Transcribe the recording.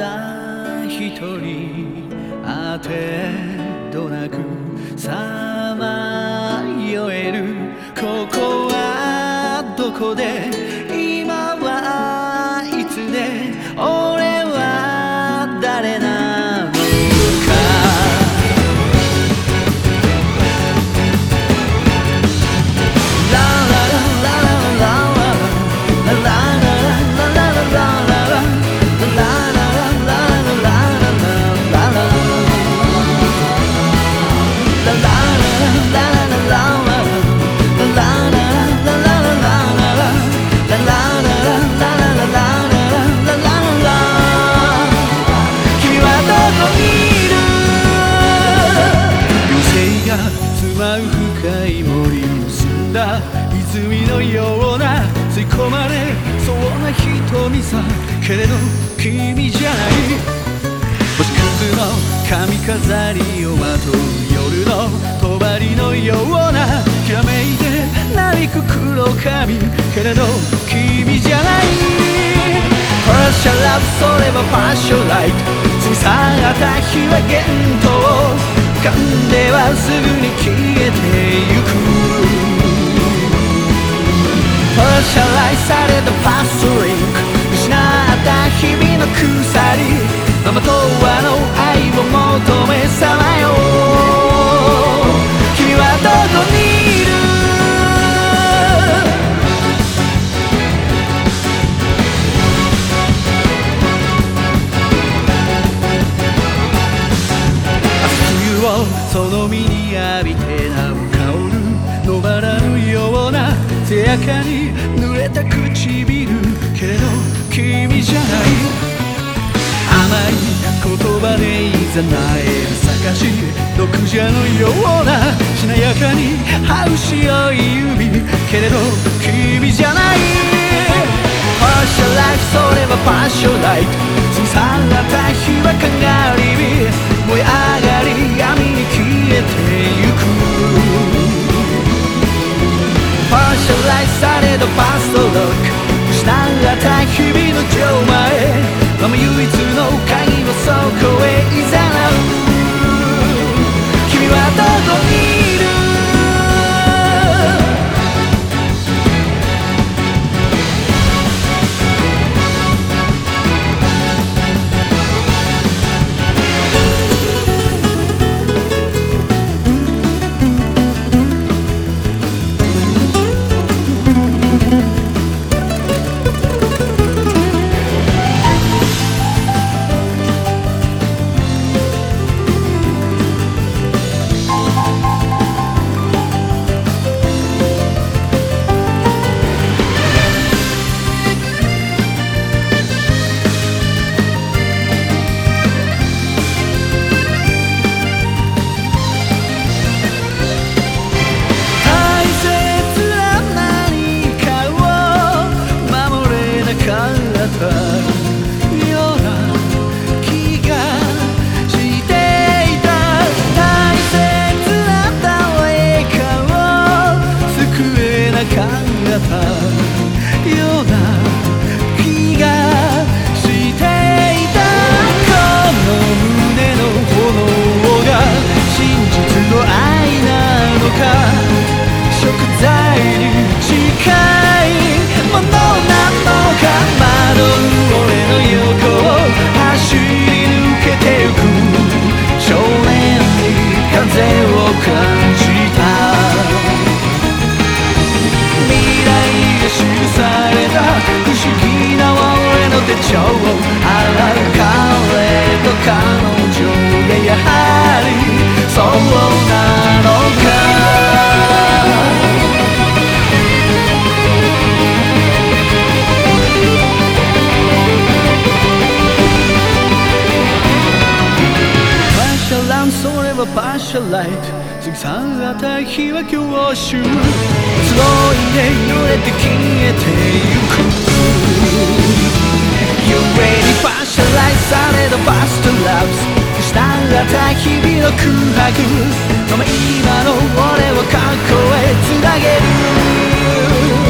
だ一人あてどなくさまよえるここはどこで今はいつで俺は誰なのか深い森結んだ泉のような吸い込まれそうな瞳さけれど君じゃない星屑の髪飾りをまとう夜の帳のようなきらめいてなびく黒髪けれど君じゃないパッシャラブそれはパッションライト過ぎ去った日は幻灯噛んではすぐに消えてゆくパッシャライされたパストリンク失った日々の鎖ママとはの愛を求めさまよ君はどこにいるその身に浴びてなお香る野バラのような艶やかに濡れた唇けれど君じゃない甘い言葉でいざなえる探し毒蛇のようなしなやかに這う白い指けれど君じゃないパッションライフそれはパッションライト過ぎ去った日はかがり火燃え上がり闇に消えてゆくパッションライフされどパストロック失った日々の錠前ママ唯一の鍵はそこへいざなう君はどこにいる手帳を洗う彼と彼女がやはりそうなのかパシャランそれはパシャライト過ぎ去った日は教習集いで濡れて消えてゆくYou ready パシャライされたパストラブスしたった日々の空白今の俺は過去へつなげる